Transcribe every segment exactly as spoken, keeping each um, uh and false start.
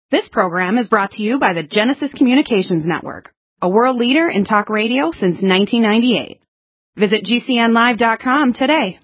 This program is brought to you by the Genesis Communications Network, a world leader in talk radio since nineteen ninety-eight. Visit G C N live dot com today.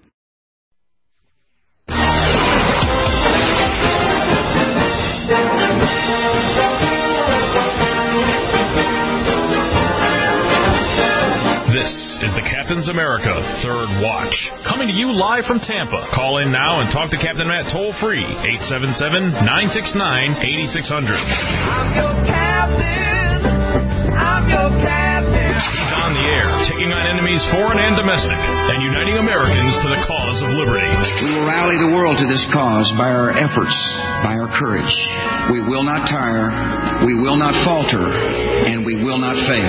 This is the Captain's America Third Watch, coming to you live from Tampa. Call in now and talk to Captain Matt toll-free, eight seven seven, nine six nine, eight six zero zero. I'm your captain. I'm your captain. He's on the air, taking on enemies foreign and domestic, and uniting Americans to the cause of liberty. We will rally the world to this cause by our efforts, by our courage. We will not tire, we will not falter, and we will not fail.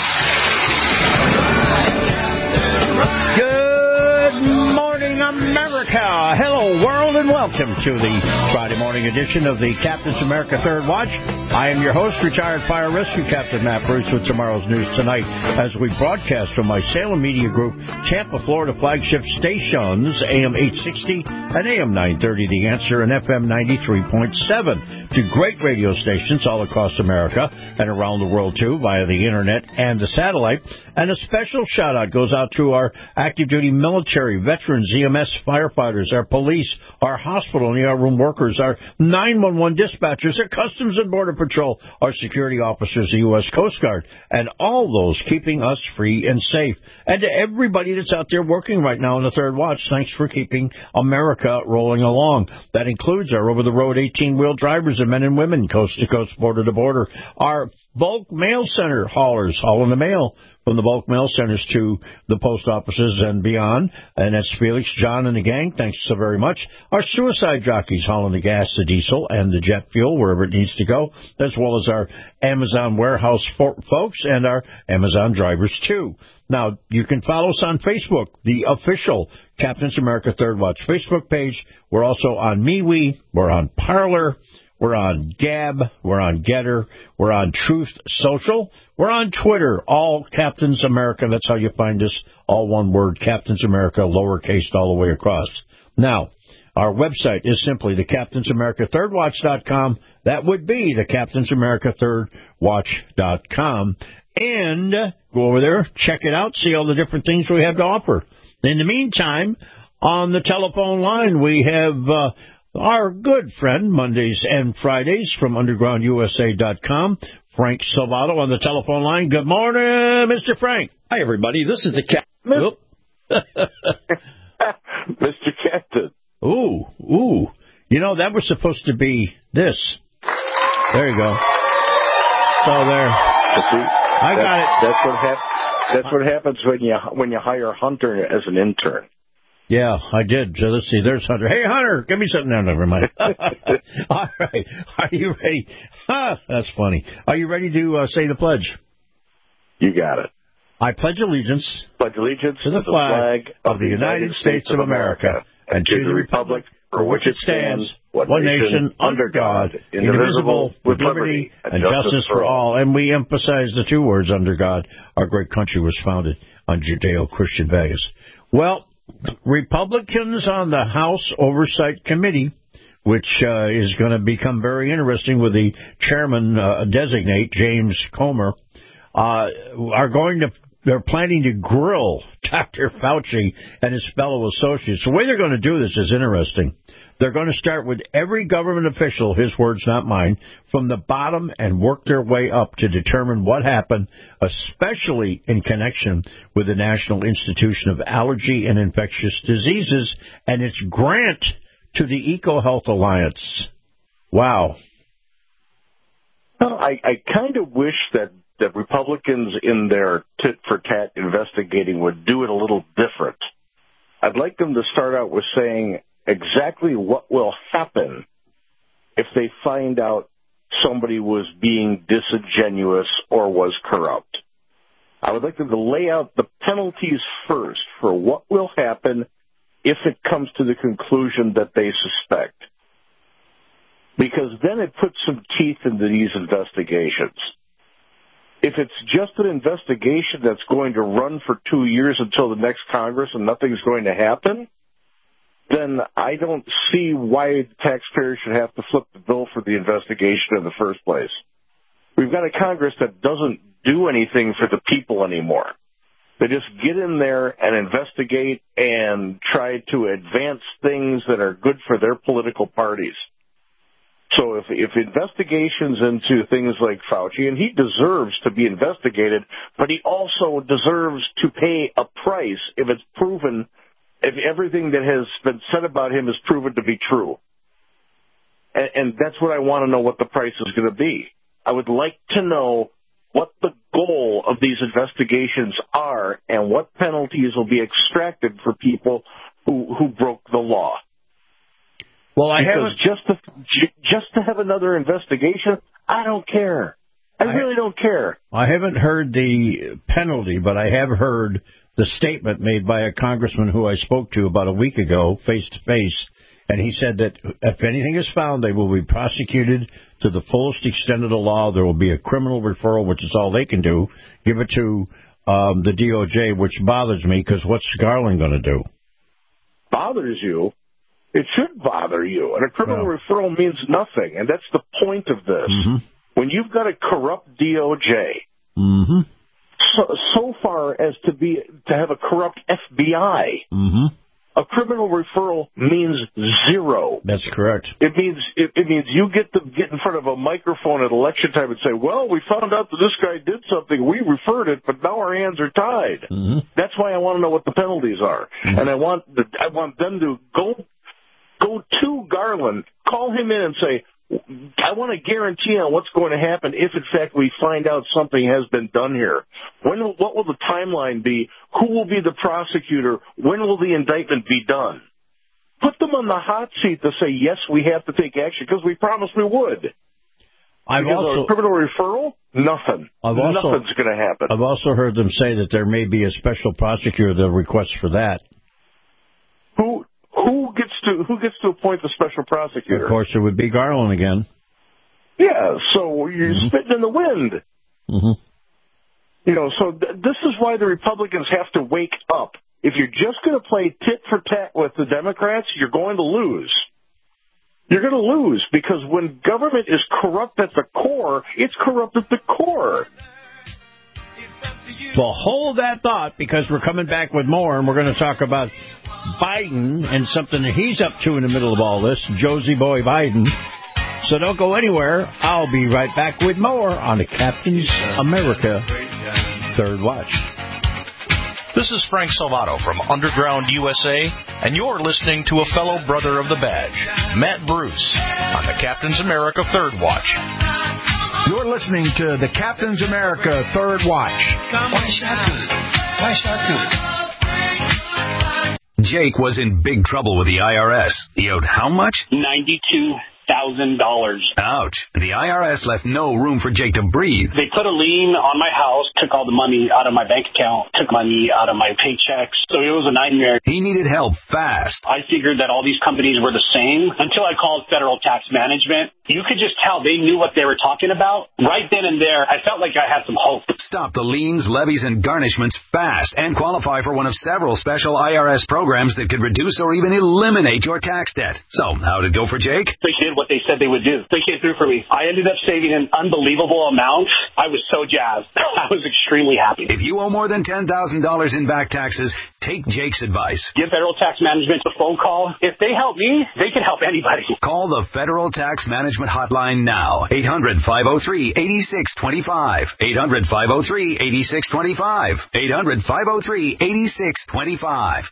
Good morning, America. Hello, world, and welcome to the Friday morning edition of the Captain's America Third Watch. I am your host, retired fire rescue Captain Matt Bruce, with tomorrow's news tonight as we broadcast from my Salem Media Group, Tampa, Florida flagship stations, A M eight sixty and A M nine thirty, The Answer, and F M ninety-three point seven, to great radio stations all across America and around the world, too, via the Internet and the satellite. And a special shout-out goes out to our active-duty military, veterans, E M S firefighters, our police, our hospital and E R room workers, our nine one one dispatchers, our Customs and Border Patrol, our security officers, the U S Coast Guard, and all those keeping us free and safe. And to everybody that's out there working right now in the Third Watch, thanks for keeping America rolling along. That includes our over-the-road eighteen-wheel drivers and men and women, coast-to-coast, border-to-border, our bulk mail center haulers hauling the mail from the bulk mail centers to the post offices and beyond. And that's Felix, John, and the gang. Thanks so very much. Our suicide jockeys hauling the gas, the diesel, and the jet fuel wherever it needs to go, as well as our Amazon warehouse fo- folks and our Amazon drivers, too. Now, you can follow us on Facebook, the official Captain's America Third Watch Facebook page. We're also on MeWe. We're on Parler. We're on Gab, we're on Getter, we're on Truth Social, we're on Twitter, all Captain's America. That's how you find us, all one word, Captain's America, lowercase all the way across. Now, our website is simply the Captain's America Third Watch dot com. That would be the Captain's America Third Watch dot com. And go over there, check it out, see all the different things we have to offer. In the meantime, on the telephone line, we have Uh, our good friend, Mondays and Fridays, from underground U S A dot com, Frank Salvato on the telephone line. Good morning, Mister Frank. Hi, everybody. This is the Captain. Mister Captain. Ooh, ooh. You know, that was supposed to be this. There you go. So there. I got it. That's what, hap- that's what happens when you when you hire Hunter as an intern. Yeah, I did. So let's see. There's Hunter. Hey, Hunter, give me something. No, never mind. All right. Are you ready? Huh, that's funny. Are you ready to uh, say the pledge? You got it. I pledge allegiance, pledge allegiance to the, to the flag, flag of the United States of America and to the republic for which it stands, one nation, under God, indivisible, with liberty and justice for all. And we emphasize the two words, under God. Our great country was founded on Judeo-Christian values. Well, Republicans on the House Oversight Committee, which uh, is going to become very interesting with the chairman uh, designate, James Comer, uh, are going to, they're planning to grill Doctor Fauci and his fellow associates. The way they're going to do this is interesting. They're going to start with every government official, his words, not mine, from the bottom and work their way up to determine what happened, especially in connection with the National Institution of Allergy and Infectious Diseases and its grant to the EcoHealth Alliance. Wow. Well, I, I kind of wish that, that Republicans in their tit-for-tat investigating would do it a little different. I'd like them to start out with saying exactly what will happen if they find out somebody was being disingenuous or was corrupt. I would like them to lay out the penalties first for what will happen if it comes to the conclusion that they suspect. Because then it puts some teeth into these investigations. If it's just an investigation that's going to run for two years until the next Congress and nothing's going to happen, then I don't see why the taxpayers should have to flip the bill for the investigation in the first place. We've got a Congress that doesn't do anything for the people anymore. They just get in there and investigate and try to advance things that are good for their political parties. So if, if investigations into things like Fauci, and he deserves to be investigated, but he also deserves to pay a price if it's proven, if everything that has been said about him is proven to be true. And, and that's what I want to know what the price is going to be. I would like to know what the goal of these investigations are and what penalties will be extracted for people who, who broke the law. Well, I because haven't just to just to have another investigation, I don't care. I, I really don't care. I haven't heard the penalty, but I have heard the statement made by a congressman who I spoke to about a week ago, face to face, and he said that if anything is found, they will be prosecuted to the fullest extent of the law. There will be a criminal referral, which is all they can do. Give it to um, the D O J, which bothers me because what's Garland going to do? Bothers you? It should bother you. And a criminal Well. referral means nothing, and that's the point of this. Mm-hmm. When you've got a corrupt D O J, Mm-hmm. so, so far as to be to have a corrupt F B I, Mm-hmm. a criminal referral means zero. That's correct. It means it, it means you get to get in front of a microphone at election time and say, "Well, we found out that this guy did something. We referred it, but now our hands are tied." Mm-hmm. That's why I want to know what the penalties are, Mm-hmm. and I want the, I want them to go go to Garland, call him in, and say, "I want a guarantee on what's going to happen if, in fact, we find out something has been done here. When will, what will the timeline be? Who will be the prosecutor? When will the indictment be done?" Put them on the hot seat to say, yes, we have to take action, because we promised we would. I've because also of a criminal referral, nothing. I've also- Nothing's going to happen. I've also heard them say that there may be a special prosecutor they'll request for that. Who who gets to who gets to appoint the special prosecutor? Of course, it would be Garland again. Yeah, so you're Mm-hmm. spitting in the wind. Mm-hmm. You know, so th- this is why the Republicans have to wake up. If you're just going to play tit for tat with the Democrats, you're going to lose. You're going to lose, because when government is corrupt at the core, it's corrupt at the core. Well, hold that thought, because we're coming back with more, and we're going to talk about Biden and something that he's up to in the middle of all this, Josie Boy Biden. So don't go anywhere. I'll be right back with more on the Captain's America Third Watch. This is Frank Salvato from Underground U S A, and you're listening to a fellow brother of the badge, Matt Bruce, on the Captain's America Third Watch. You're listening to the Captain's America Third Watch. Why shotgun? Why shotgun? Jake was in big trouble with the I R S. He owed how much? ninety-two thousand dollars. Ouch. The I R S left no room for Jake to breathe. They put a lien on my house, took all the money out of my bank account, took money out of my paychecks. So it was a nightmare. He needed help fast. I figured that all these companies were the same until I called Federal Tax Management. You could just tell they knew what they were talking about. Right then and there, I felt like I had some hope. Stop the liens, levies, and garnishments fast and qualify for one of several special I R S programs that could reduce or even eliminate your tax debt. So, how'd it go for Jake? They did what they said they would do. They came through for me. I ended up saving an unbelievable amount. I was so jazzed. I was extremely happy. If you owe more than ten thousand dollars in back taxes, take Jake's advice. Give Federal Tax Management a phone call. If they help me, they can help anybody. Call the Federal Tax Management Hotline now. eight hundred, five oh three, eight six two five. eight hundred, five oh three, eight six two five. eight hundred, five oh three, eight six two five.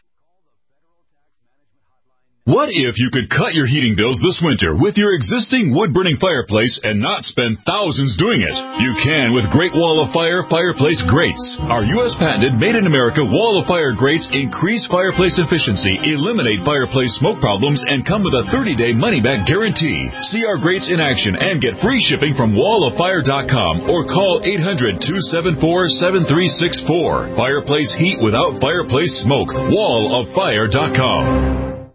What if you could cut your heating bills this winter with your existing wood-burning fireplace and not spend thousands doing it? You can with Great Wall of Fire Fireplace Grates. Our U S patented made-in-America Wall of Fire grates increase fireplace efficiency, eliminate fireplace smoke problems, and come with a thirty-day money-back guarantee. See our grates in action and get free shipping from wall of fire dot com or call eight hundred, two seven four, seven three six four. Fireplace heat without fireplace smoke. wall of fire dot com.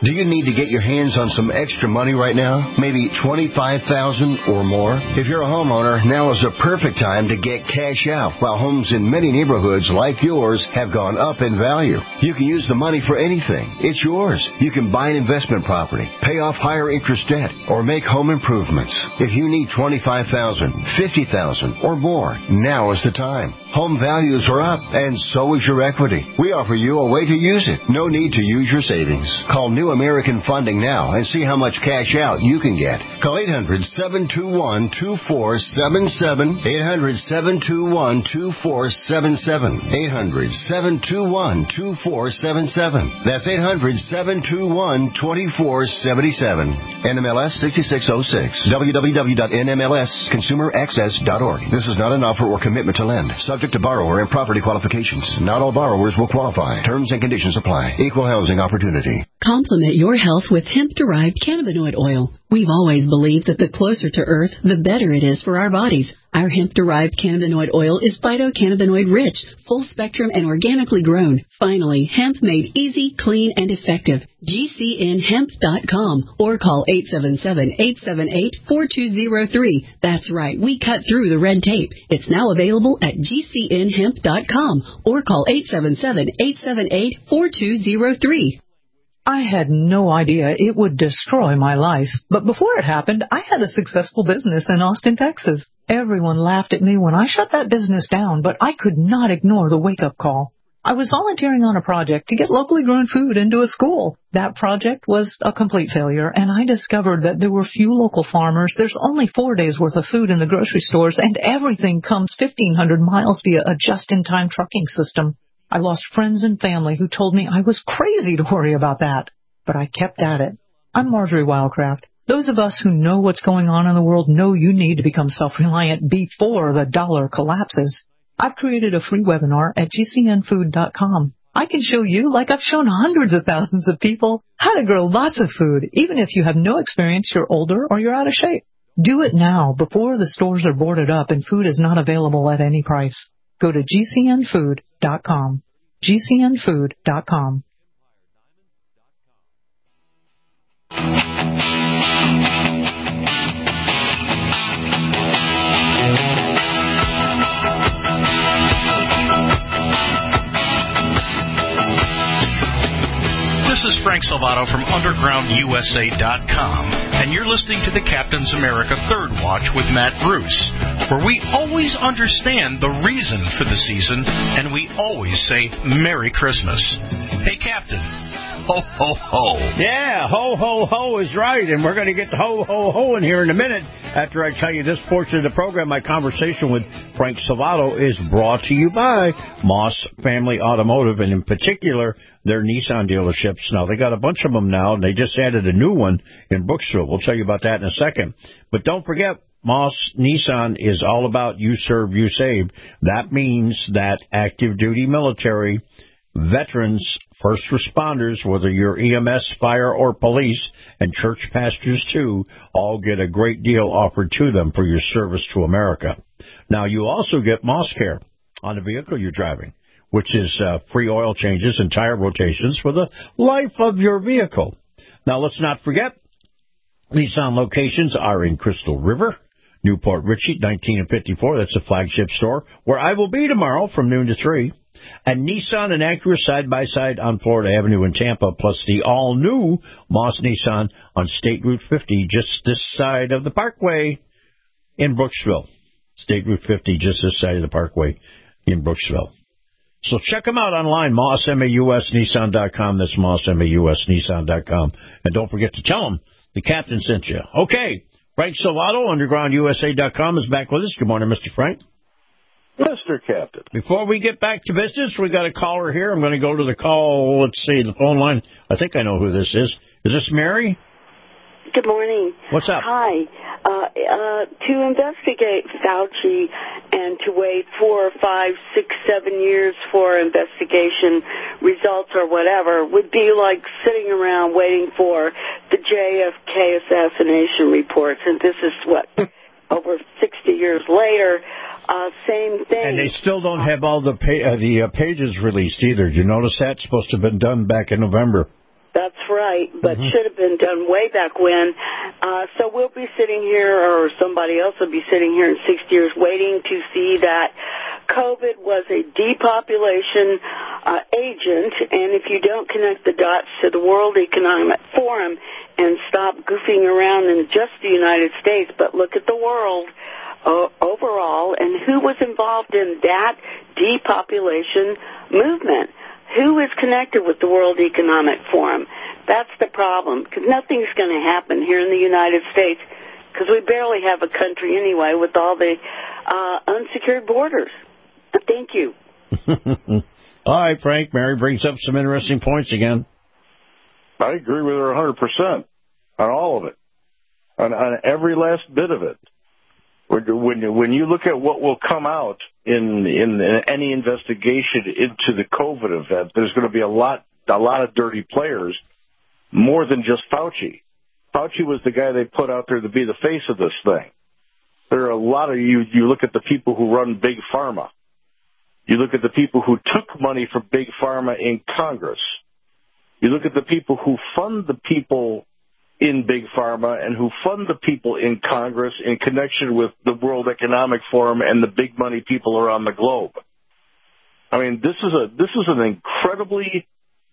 Do you need to get your hands on some extra money right now? Maybe twenty-five thousand dollars or more? If you're a homeowner, now is a perfect time to get cash out while homes in many neighborhoods like yours have gone up in value. You can use the money for anything. It's yours. You can buy an investment property, pay off higher interest debt, or make home improvements. If you need twenty-five thousand dollars, fifty thousand dollars or more, now is the time. Home values are up, and so is your equity. We offer you a way to use it. No need to use your savings. Call New American Funding now and see how much cash out you can get. Call eight hundred, seven two one, two four seven seven, eight hundred, seven two one, two four seven seven, eight hundred, seven two one, two four seven seven. That's eight hundred, seven two one, two four seven seven. N M L S sixty-six oh six. w w w dot n m l s consumer access dot org. This is not an offer or commitment to lend. Subject to borrower and property qualifications. Not all borrowers will qualify. Terms and conditions apply. Equal housing opportunity. Complement your health with hemp-derived cannabinoid oil. We've always believed that the closer to Earth, the better it is for our bodies. Our hemp-derived cannabinoid oil is phytocannabinoid-rich, full-spectrum, and organically grown. Finally, hemp made easy, clean, and effective. G C N hemp dot com or call eight seven seven, eight seven eight, four two zero three. That's right, we cut through the red tape. It's now available at G C N hemp dot com or call eight seven seven, eight seven eight, four two zero three. I had no idea it would destroy my life. But before it happened, I had a successful business in Austin, Texas. Everyone laughed at me when I shut that business down, but I could not ignore the wake-up call. I was volunteering on a project to get locally grown food into a school. That project was a complete failure, and I discovered that there were few local farmers. There's only four days' worth of food in the grocery stores, and everything comes fifteen hundred miles via a just-in-time trucking system. I lost friends and family who told me I was crazy to worry about that, but I kept at it. I'm Marjorie Wildcraft. Those of us who know what's going on in the world know you need to become self-reliant before the dollar collapses. I've created a free webinar at G C N food dot com. I can show you, like I've shown hundreds of thousands of people, how to grow lots of food, even if you have no experience, you're older, or you're out of shape. Do it now, before the stores are boarded up and food is not available at any price. Go to G C N food dot com. G C N food dot com. This is Frank Salvato from underground U S A dot com, and you're listening to the Captain's America Third Watch with Matt Bruce, where we always understand the reason for the season, and we always say Merry Christmas. Hey, Captain, ho, ho, ho. Yeah, ho, ho, ho is right, and we're going to get to ho, ho, ho in here in a minute. After I tell you this portion of the program, my conversation with Frank Salvato is brought to you by Moss Family Automotive, and in particular, their Nissan dealerships. Now, they got a bunch of them now, and they just added a new one in Brooksville. We'll tell you about that in a second. But don't forget, Moss Nissan is all about you serve, you save. That means that active duty military, veterans, first responders, whether you're E M S, fire, or police, and church pastors too, all get a great deal offered to them for your service to America. Now, you also get Moss Care on the vehicle you're driving, which is uh, free oil changes and tire rotations for the life of your vehicle. Now, let's not forget, Nissan locations are in Crystal River, Newport Richey, nineteen and fifty-four. That's a flagship store where I will be tomorrow from noon to three. And Nissan and Acura side-by-side on Florida Avenue in Tampa, plus the all-new Moss Nissan on State Route fifty, just this side of the Parkway in Brooksville. State Route fifty, just this side of the Parkway in Brooksville. So check them out online, Moss, M A U S, Nissan dot com. That's Moss, M A U S, Nissan dot com. And don't forget to tell them the captain sent you. Okay, Frank Salvato, underground U S A dot com, is back with us. Good morning, Mister Frank. Mister Captain. Before we get back to business, we got a caller here. I'm going to go to the call. Let's see, the phone line. I think I know who this is. Is this Mary? Good morning. What's up? Hi. Uh, uh, to investigate Fauci and to wait four or five, six, seven years for investigation results or whatever would be like sitting around waiting for the J F K assassination reports. And this is what, over sixty years later. Uh, same thing. And they still don't have all the pa- uh, the uh, pages released either. Did you notice that? It's supposed to have been done back in November. That's right, but Mm-hmm. should have been done way back when. Uh, so we'll be sitting here, or somebody else will be sitting here in six years waiting to see that COVID was a depopulation uh, agent, and if you don't connect the dots to the World Economic Forum and stop goofing around in just the United States, but look at the world uh, overall and who was involved in that depopulation movement. Who is connected with the World Economic Forum? That's the problem, because nothing's going to happen here in the United States, because we barely have a country anyway with all the uh, unsecured borders. Thank you. All right, Frank. Mary brings up some interesting points again. I agree with her one hundred percent on all of it, on, on every last bit of it. When, when you look at what will come out in, in any investigation into the COVID event, there's going to be a lot, a lot of dirty players, more than just Fauci. Fauci was the guy they put out there to be the face of this thing. There are a lot of you. You look at the people who run Big Pharma. You look at the people who took money from Big Pharma in Congress. You look at the people who fund the people in Big Pharma and who fund the people in Congress in connection with the World Economic Forum and the big money people around the globe. I mean, this is a this is an incredibly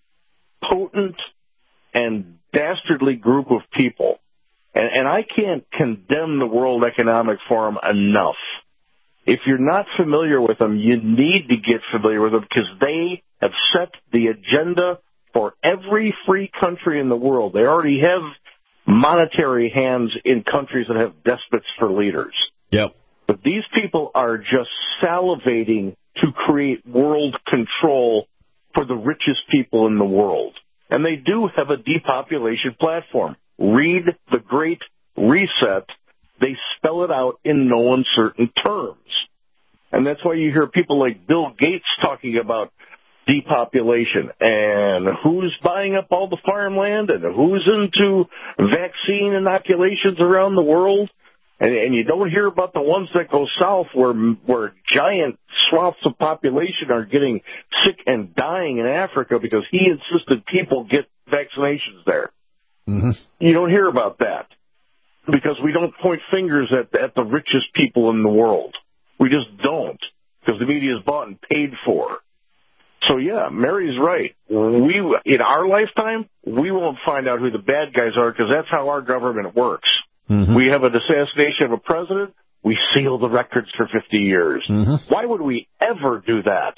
potent and dastardly group of people. And, and I can't condemn the World Economic Forum enough. If you're not familiar with them, you need to get familiar with them, because they have set the agenda for every free country in the world. They already have monetary hands in countries that have despots for leaders. Yep. But these people are just salivating to create world control for the richest people in the world. And they do have a depopulation platform. Read The Great Reset. They spell it out in no uncertain terms. And that's why you hear people like Bill Gates talking about depopulation and who's buying up all the farmland and who's into vaccine inoculations around the world. And, and you don't hear about the ones that go south where where giant swaths of population are getting sick and dying in Africa because he insisted people get vaccinations there. Mm-hmm. You don't hear about that because we don't point fingers at, at the richest people in the world. We just don't, because the media is bought and paid for. So, yeah, Mary's right. We, in our lifetime, we won't find out who the bad guys are, because that's how our government works. Mm-hmm. We have an assassination of a president, we seal the records for fifty years. Mm-hmm. Why would we ever do that?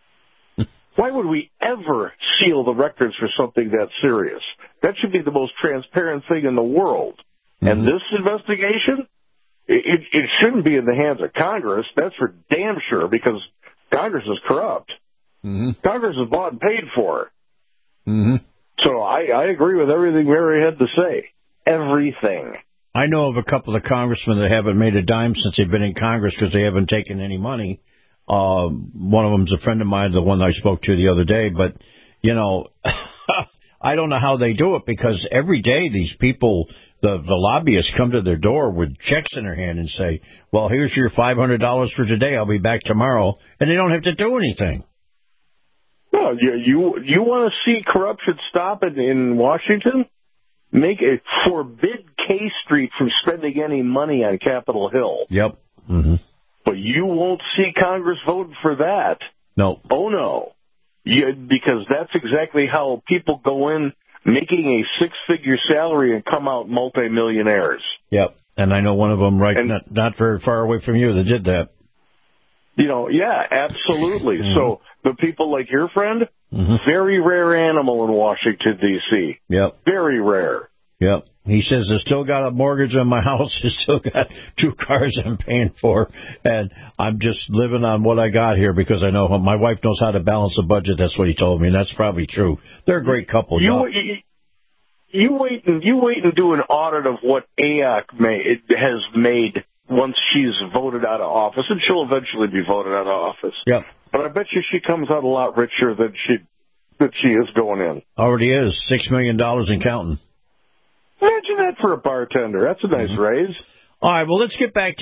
Why would we ever seal the records for something that serious? That should be the most transparent thing in the world. Mm-hmm. And this investigation, it, it shouldn't be in the hands of Congress. That's for damn sure, because Congress is corrupt. Mm-hmm. Congress is bought and paid for. Mm-hmm. So I, I agree with everything Mary had to say. Everything. I know of a couple of congressmen that haven't made a dime since they've been in Congress because they haven't taken any money. Uh, one of them's a friend of mine, the one I spoke to the other day. But, you know, I don't know how they do it, because every day these people, the, the lobbyists, come to their door with checks in their hand and say, well, here's your five hundred dollars for today. I'll be back tomorrow. And they don't have to do anything. No, you you, you want to see corruption stop in, in Washington? Make it forbid K Street from spending any money on Capitol Hill. Yep. Mm-hmm. But you won't see Congress voting for that. No. Oh, no. You, because that's exactly how people go in making a six-figure salary and come out multimillionaires. Yep. And I know one of them right and, not, not very far away from you that did that. You know, yeah, absolutely. Mm-hmm. So the people like your friend, mm-hmm. very rare animal in Washington, D C Yep. Very rare. Yep. He says, I still got a mortgage on my house. I still got two cars I'm paying for. And I'm just living on what I got here because I know my wife knows how to balance a budget. That's what he told me. And that's probably true. They're a great couple. You, you, you wait and you wait and do an audit of what A O C may, has made once she's voted out of office, and she'll eventually be voted out of office. Yep. But I bet you she comes out a lot richer than she that she is going in. Already is. Six million dollars and counting. Imagine that for a bartender. That's a nice mm-hmm. raise. All right, well, let's get back to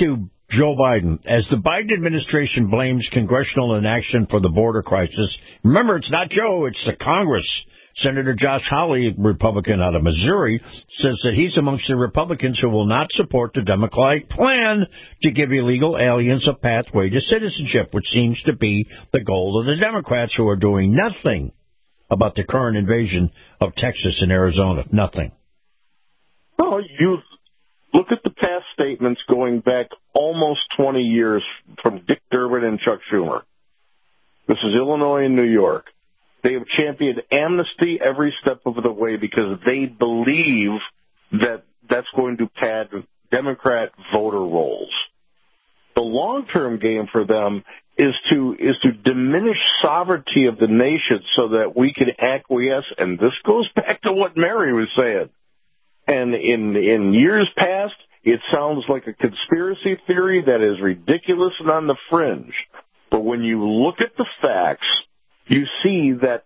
Joe Biden. As the Biden administration blames congressional inaction for the border crisis, remember, it's not Joe, it's the Congress. Senator Josh Hawley, Republican out of Missouri, says that he's amongst the Republicans who will not support the Democratic plan to give illegal aliens a pathway to citizenship, which seems to be the goal of the Democrats, who are doing nothing about the current invasion of Texas and Arizona. Nothing. Well, you look at the past statements going back almost twenty years from Dick Durbin and Chuck Schumer. This is Illinois and New York. They have championed amnesty every step of the way because they believe that that's going to pad Democrat voter rolls. The long-term game for them is to is to diminish sovereignty of the nation so that we can acquiesce, and this goes back to what Mary was saying. And in in years past, it sounds like a conspiracy theory that is ridiculous and on the fringe. But when you look at the facts, you see that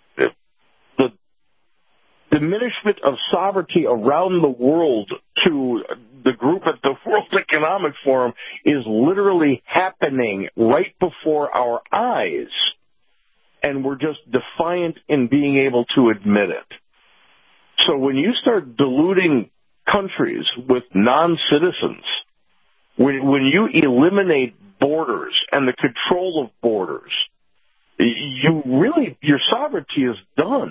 the diminishment of sovereignty around the world to the group at the World Economic Forum is literally happening right before our eyes. And we're just defiant in being able to admit it. So when you start diluting countries with non-citizens, when, when you eliminate borders and the control of borders, you really, your sovereignty is done.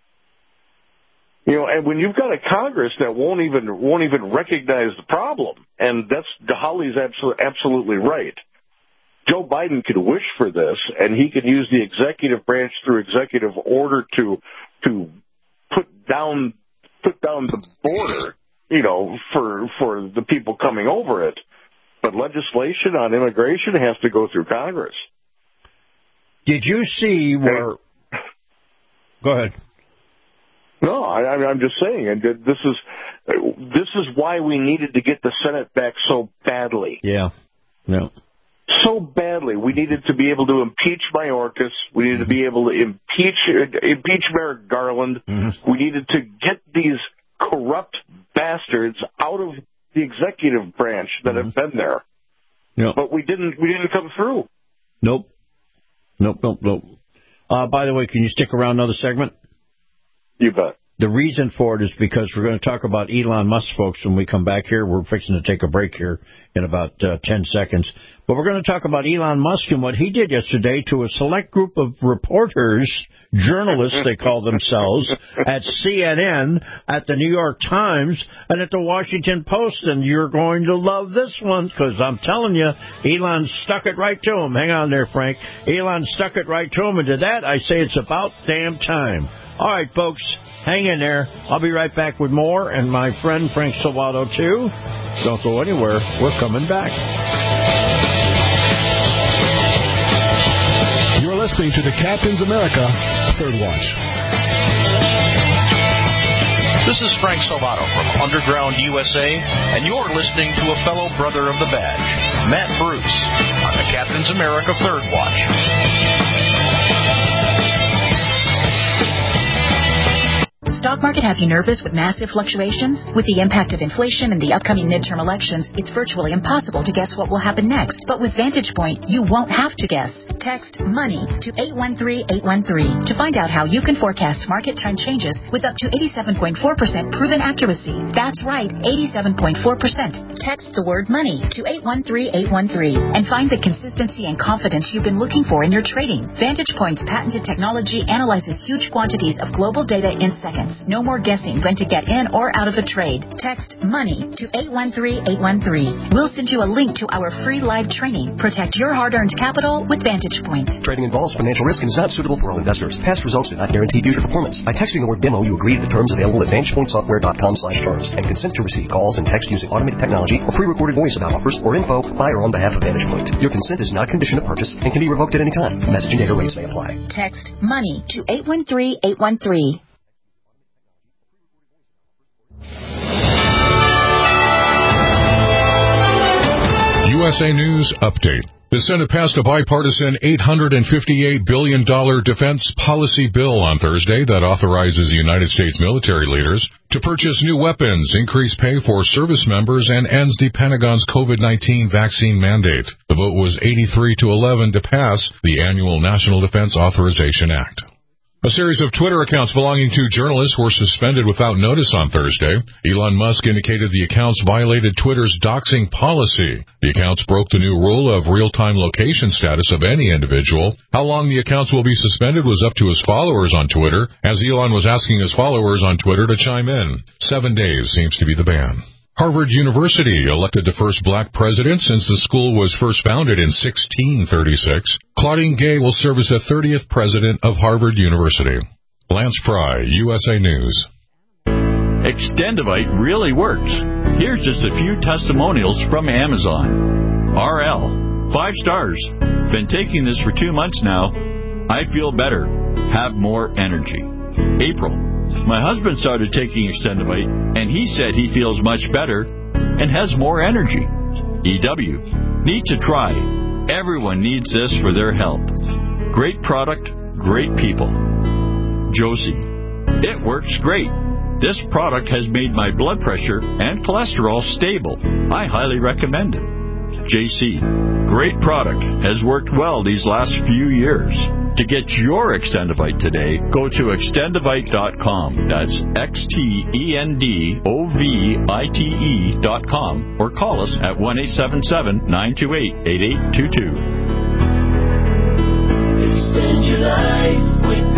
You know, and when you've got a Congress that won't even won't even recognize the problem, and that's Holly's absolutely absolutely right. Joe Biden could wish for this, and he could use the executive branch through executive order to to put down put down the border, you know, for for the people coming over it. But legislation on immigration has to go through Congress. Did you see where? Go ahead. No, I, I'm just saying, and this is this is why we needed to get the Senate back so badly. Yeah, no, so badly. We needed to be able to impeach Mayorkas. We needed to be able to impeach impeach Merrick Garland. Mm-hmm. We needed to get these corrupt bastards out of the executive branch that mm-hmm. have been there. Yep. But we didn't. We didn't come through. Nope. Nope. Nope. Nope. Uh, by the way, can you stick around another segment? You bet. The reason for it is because we're going to talk about Elon Musk, folks, when we come back here. We're fixing to take a break here in about uh, ten seconds. But we're going to talk about Elon Musk and what he did yesterday to a select group of reporters, journalists, they call themselves, at C N N, at the New York Times, and at the Washington Post. And you're going to love this one because I'm telling you, Elon stuck it right to him. Hang on there, Frank. Elon stuck it right to him. And to that, I say it's about damn time. All right, folks, hang in there. I'll be right back with more, and my friend Frank Salvato, too. Don't go anywhere. We're coming back. You're listening to the Captain's America Third Watch. This is Frank Salvato from Underground U S A, and you're listening to a fellow brother of the badge, Matt Bruce, on the Captain's America Third Watch. Stock market have you nervous with massive fluctuations? With the impact of inflation and the upcoming midterm elections, it's virtually impossible to guess what will happen next. But with Vantage Point, you won't have to guess. Text MONEY to eight one three eight one three to find out how you can forecast market trend changes with up to eighty-seven point four percent proven accuracy. That's right, eighty-seven point four percent. Text the word MONEY to eight one three eight one three and find the consistency and confidence you've been looking for in your trading. Vantage Point's patented technology analyzes huge quantities of global data in seconds. No more guessing when to get in or out of a trade. Text MONEY to eight one three eight one three. We'll send you a link to our free live training. Protect your hard-earned capital with Vantage Point. Trading involves financial risk and is not suitable for all investors. Past results do not guarantee future performance. By texting the word demo, you agree to the terms available at vantage point software dot com slash terms and consent to receive calls and text using automated technology or pre-recorded voice about offers or info by or on behalf of Vantage Point. Your consent is not a condition of purchase and can be revoked at any time. Message and data rates may apply. Text MONEY to eight one three eight one three. U S A News Update. The Senate passed a bipartisan eight hundred fifty-eight billion dollars defense policy bill on Thursday that authorizes United States military leaders to purchase new weapons, increase pay for service members, and ends the Pentagon's COVID nineteen vaccine mandate. The vote was eighty-three to eleven to pass the annual National Defense Authorization Act. A series of Twitter accounts belonging to journalists were suspended without notice on Thursday. Elon Musk indicated the accounts violated Twitter's doxing policy. The accounts broke the new rule of real-time location status of any individual. How long the accounts will be suspended was up to his followers on Twitter, as Elon was asking his followers on Twitter to chime in. Seven days seems to be the ban. Harvard University elected the first black president since the school was first founded in sixteen thirty-six. Claudine Gay will serve as the thirtieth president of Harvard University. Lance Fry, U S A News. Extendivite really works. Here's just a few testimonials from Amazon. R L, five stars. Been taking this for two months now. I feel better. Have more energy. April, my husband started taking Extendivite, and he said he feels much better and has more energy. E W, need to try. Everyone needs this for their health. Great product, great people. Josie, it works great. This product has made my blood pressure and cholesterol stable. I highly recommend it. J C, great product. Has worked well these last few years. To get your Extendivite today, go to extendivite dot com. That's X T E N D O V I T E dot com. Or call us at one eight seven seven, nine two eight, eight eight two two. Extend your life with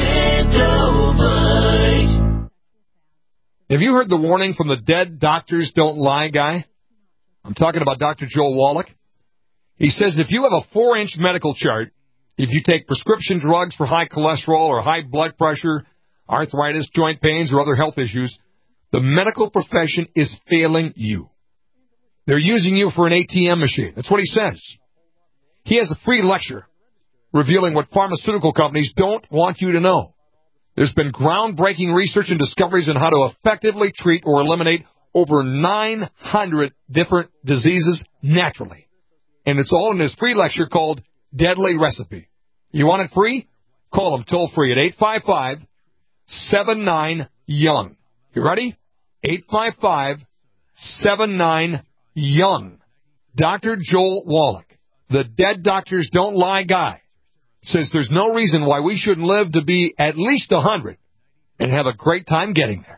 Extendivite. Have you heard the warning from the Dead Doctors Don't Lie guy? I'm talking about Doctor Joel Wallach. He says if you have a four-inch medical chart, if you take prescription drugs for high cholesterol or high blood pressure, arthritis, joint pains, or other health issues, the medical profession is failing you. They're using you for an A T M machine. That's what he says. He has a free lecture revealing what pharmaceutical companies don't want you to know. There's been groundbreaking research and discoveries on how to effectively treat or eliminate over nine hundred different diseases naturally. And it's all in this free lecture called Deadly Recipe. You want it free? Call them toll free at eight five five, seven nine, young. You ready? eight five five, seven nine, young. Doctor Joel Wallach, the Dead Doctors Don't Lie guy, says there's no reason why we shouldn't live to be at least one hundred and have a great time getting there.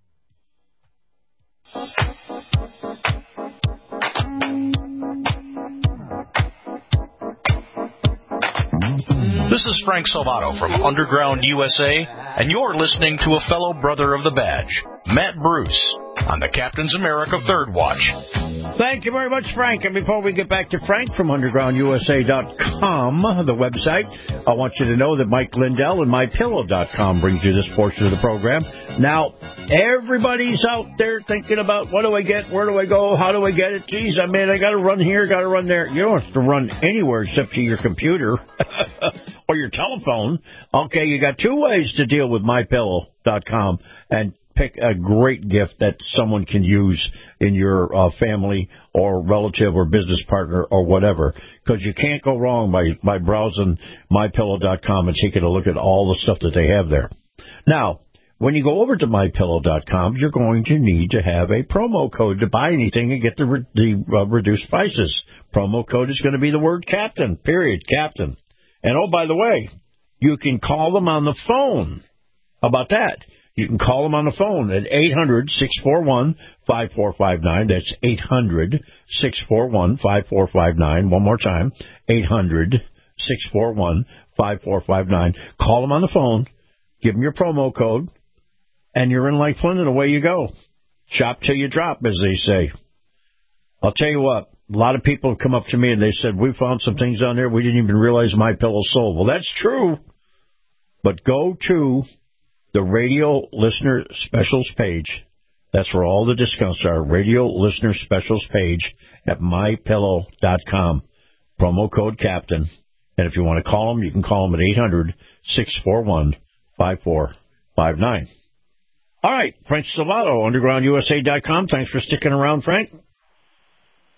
This is Frank Salvato from Underground U S A, and you're listening to a fellow brother of the badge, Matt Bruce, on the Captain's America Third Watch. Thank you very much, Frank. And before we get back to Frank from underground U S A dot com, the website, I want you to know that Mike Lindell and my pillow dot com brings you this portion of the program. Now, everybody's out there thinking about what do I get, where do I go, how do I get it? Geez, I mean, I got to run here, got to run there. You don't have to run anywhere except to your computer or your telephone. Okay, you got two ways to deal with my pillow dot com and pick a great gift that someone can use in your uh, family or relative or business partner or whatever, because you can't go wrong by, by browsing my pillow dot com and taking a look at all the stuff that they have there. Now, when you go over to my pillow dot com, you're going to need to have a promo code to buy anything and get the, re- the uh, reduced prices. Promo code is going to be the word Captain, period, Captain. And, oh, by the way, you can call them on the phone. How about that? You can call them on the phone at eight hundred, six four one, five four five nine. That's eight hundred, six four one, five four five nine. One more time, eight hundred, six four one, five four five nine. Call them on the phone, give them your promo code, and you're in like Flynn, and away you go. Shop till you drop, as they say. I'll tell you what, a lot of people have come up to me and they said, we found some things on there we didn't even realize MyPillow sold. Well, that's true, but go to the Radio Listener Specials page. That's where all the discounts are. Radio Listener Specials page at my pillow dot com. Promo code Captain. And if you want to call them, you can call them at eight hundred, six four one, five four five nine. All right, Frank Salvato, underground U S A dot com. Thanks for sticking around, Frank.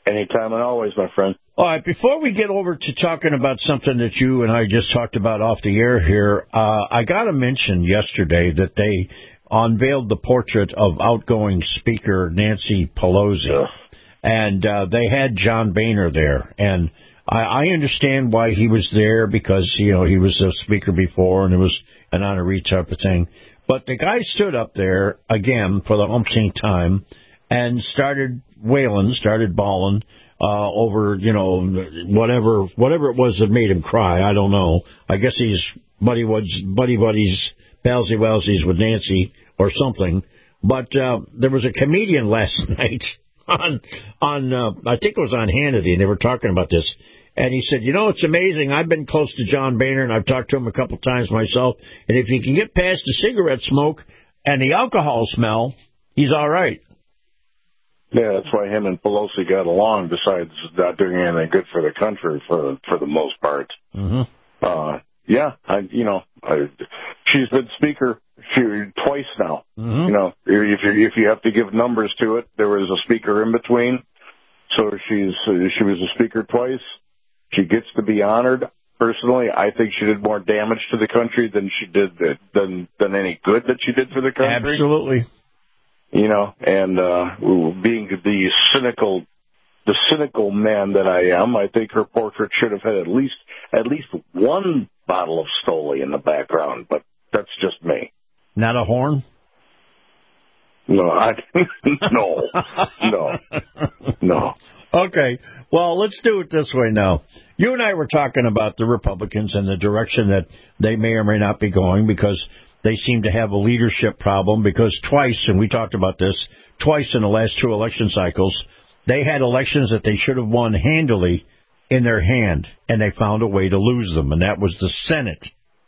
Anytime and always, my friend. All right, before we get over to talking about something that you and I just talked about off the air here, uh, I got to mention yesterday that they unveiled the portrait of outgoing Speaker Nancy Pelosi. Yeah. And uh, they had John Boehner there. And I, I understand why he was there because, you know, he was a speaker before and it was an honoree type of thing. But the guy stood up there, again, for the umpteenth time and started wailing, started bawling uh, over, you know, whatever whatever it was that made him cry. I don't know. I guess he's buddy buddy buddies, palsy walsies with Nancy or something. But uh, there was a comedian last night on, on uh, I think it was on Hannity, and they were talking about this. And he said, you know, it's amazing. I've been close to John Boehner, and I've talked to him a couple times myself. And if he can get past the cigarette smoke and the alcohol smell, he's all right. Yeah, that's why him and Pelosi got along, besides not doing anything good for the country for for the most part. Mm-hmm. Uh, yeah, I, you know, I, she's been speaker she, twice now. Mm-hmm. You know, if you, if you have to give numbers to it, there was a speaker in between. So she's she was a speaker twice. She gets to be honored. Personally, I think she did more damage to the country than she did than than any good that she did for the country. Absolutely. You know, and uh, being the cynical, the cynical man that I am, I think her portrait should have had at least at least one bottle of Stoli in the background. But that's just me. Not a horn? No, I, no, no, no. Okay, well, let's do it this way now. You and I were talking about the Republicans and the direction that they may or may not be going because they seem to have a leadership problem because twice, and we talked about this, twice in the last two election cycles, they had elections that they should have won handily in their hand, and they found a way to lose them, and that was the Senate.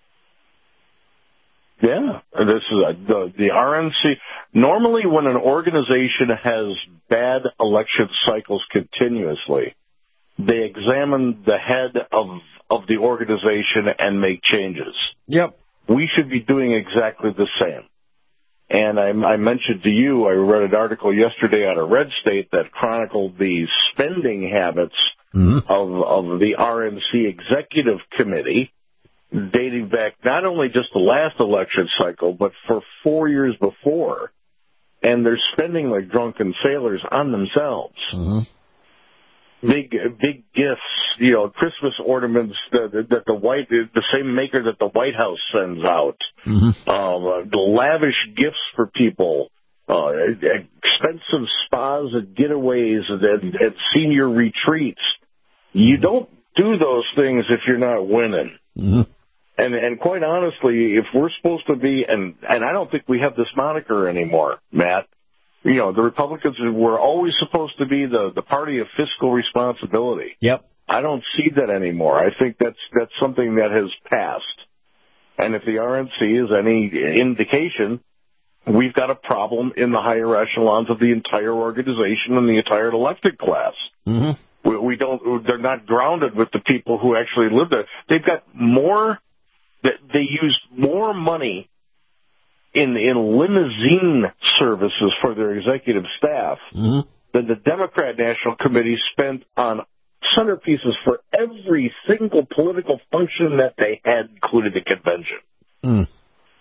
Yeah, this is a, the the R N C. Normally, when an organization has bad election cycles continuously, they examine the head of of the organization and make changes. Yep. We should be doing exactly the same. And I, I mentioned to you, I read an article yesterday out of Red State that chronicled the spending habits mm-hmm. of of the R N C Executive Committee, dating back not only just the last election cycle, but for four years before. And they're spending like drunken sailors on themselves. Mm-hmm. Big, big gifts, you know, Christmas ornaments that, that the White, the same maker that the White House sends out. Mm-hmm. Um, the lavish gifts for people, uh, expensive spas and getaways and, and, and senior retreats. You don't do those things if you're not winning. Mm-hmm. And, and quite honestly, if we're supposed to be, and, and I don't think we have this moniker anymore, Matt, you know, the Republicans were always supposed to be the, the party of fiscal responsibility. Yep. I don't see that anymore. I think that's, that's something that has passed. And if the R N C is any indication, we've got a problem in the higher echelons of the entire organization and the entire elected class. Mm-hmm. We, we don't, they're not grounded with the people who actually live there. They've got more, they use more money in in limousine services for their executive staff mm-hmm. than the Democrat National Committee spent on centerpieces for every single political function that they had, including the convention. Mm.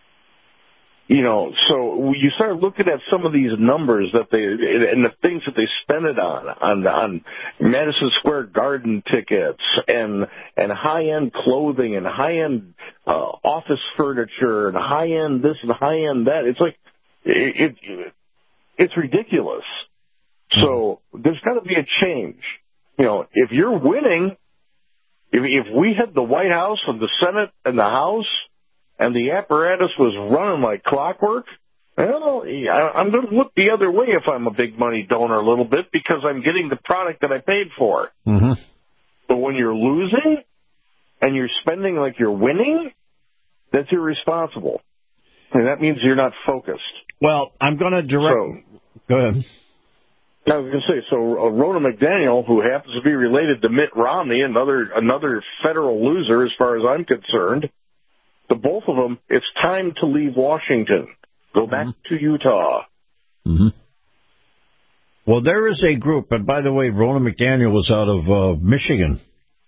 You know, so you start looking at some of these numbers that they and the things that they spend it on, on on Madison Square Garden tickets and and high end clothing and high end uh, office furniture and high end this and high end that. It's like it, it it's ridiculous. So there's got to be a change. You know, if you're winning, if if we had the White House and the Senate and the House, and the apparatus was running like clockwork, well, I'm going to look the other way if I'm a big money donor a little bit because I'm getting the product that I paid for. Mm-hmm. But when you're losing and you're spending like you're winning, that's irresponsible. And that means you're not focused. Well, I'm going to direct... So, Go ahead. I was going to say, so uh, Ronna McDaniel, who happens to be related to Mitt Romney, another another federal loser as far as I'm concerned, the both of them, it's time to leave Washington. Go back mm-hmm. to Utah. Mm-hmm. Well, there is a group, and by the way, Ronna McDaniel was out of uh, Michigan.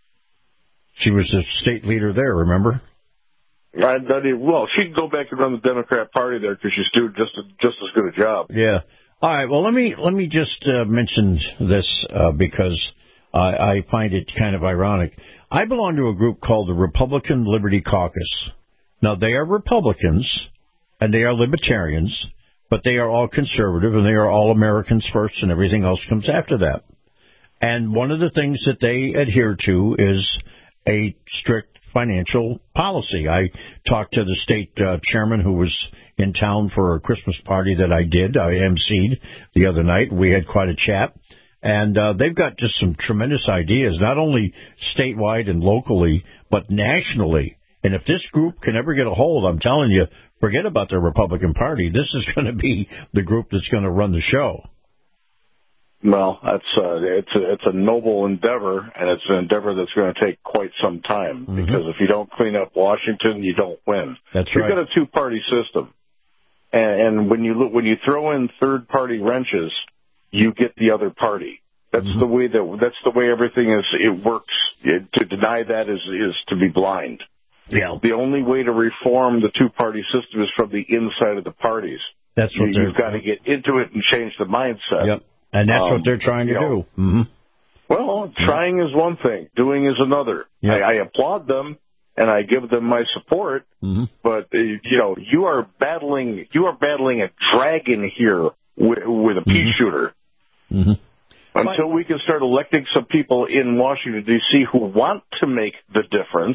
She was the state leader there, remember? I, I, well, she can go back and run the Democrat Party there because she's doing just just as good a job. Yeah. All right. Well, let me let me just uh, mention this uh, because I, I find it kind of ironic. I belong to a group called the Republican Liberty Caucus. Now, they are Republicans and they are libertarians, but they are all conservative and they are all Americans first, and everything else comes after that. And one of the things that they adhere to is a strict financial policy. I talked to the state uh, chairman who was in town for a Christmas party that I did. I emceed the other night. We had quite a chat. And uh, they've got just some tremendous ideas, not only statewide and locally, but nationally. And if this group can ever get a hold, I'm telling you, forget about the Republican Party. This is going to be the group that's going to run the show. Well, that's uh, it's a, it's a noble endeavor, and it's an endeavor that's going to take quite some time. Mm-hmm. Because if you don't clean up Washington, you don't win. That's You've right. got a two-party system, and, and when you look, when you throw in third-party wrenches, you get the other party. That's mm-hmm. the way that that's the way everything is. It works. It, to deny that is is to be blind. Yeah. The only way to reform the two-party system is from the inside of the parties. That's what you, you've got to get into it and change the mindset. Yep. And that's um, what they're trying to you know, do. Mm-hmm. Well, trying mm-hmm. is one thing. Doing is another. Yep. I, I applaud them, and I give them my support. Mm-hmm. But, uh, you know, you are battling you are battling a dragon here with, with a pea mm-hmm. shooter. Mm-hmm. Until we can start electing some people in Washington, D C who want to make the difference.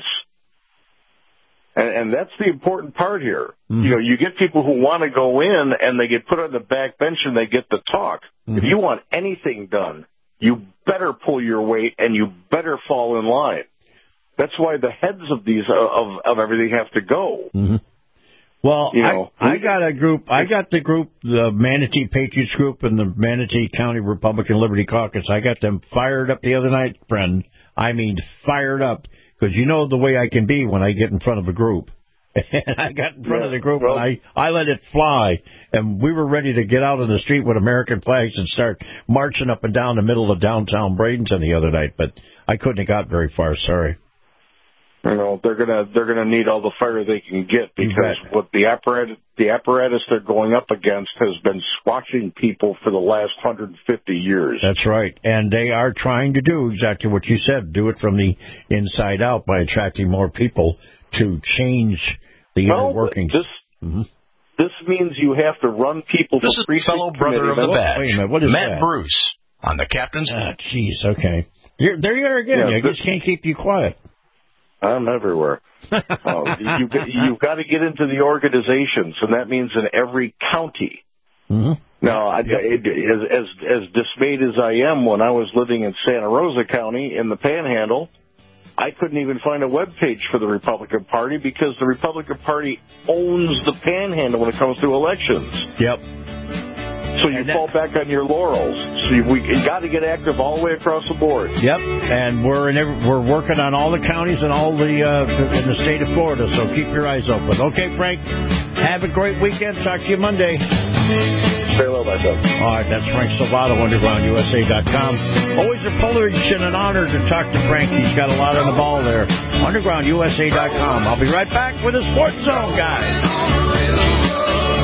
And, and that's the important part here. Mm-hmm. You know, you get people who want to go in and they get put on the back bench and they get the talk. Mm-hmm. If you want anything done, you better pull your weight and you better fall in line. That's why the heads of these of of everything have to go. Mm-hmm. Well, you know, I, I got a group. I got the group, the Manatee Patriots Group and the Manatee County Republican Liberty Caucus. I got them fired up the other night, friend. I mean, fired up. Because you know the way I can be when I get in front of a group. And I got in front yeah, of the group well, and I, I let it fly. And we were ready to get out on the street with American flags and start marching up and down the middle of downtown Bradenton the other night. But I couldn't have got very far, sorry. You know, they're gonna they're gonna need all the fire they can get because what the apparatus the apparatus they're going up against has been squashing people for the last one hundred fifty years. That's right, and they are trying to do exactly what you said: do it from the inside out by attracting more people to change the well, inner workings. This mm-hmm. this means you have to run people. This for is fellow brother of the badge, Wait a minute, what is Matt that? Bruce on the Captain's. Ah, jeez, okay. You're, there you are again. Yeah, I just can't keep you quiet. I'm everywhere. oh, you, you've got to get into the organizations, and that means in every county. Mm-hmm. Now, I, it, as, as as dismayed as I am, when I was living in Santa Rosa County in the Panhandle, I couldn't even find a web page for the Republican Party because the Republican Party owns the Panhandle when it comes to elections. Yep. So you fall back on your laurels. So you, we got to get active all the way across the board. Yep, and we're in every, we're working on all the counties and all the uh, in the state of Florida. So keep your eyes open. Okay, Frank. Have a great weekend. Talk to you Monday. Say hello, myself. All right, that's Frank Salvato, underground U S A dot com. Always a privilege and an honor to talk to Frank. He's got a lot on the ball there. underground U S A dot com. I'll be right back with the Sports Zone, guys.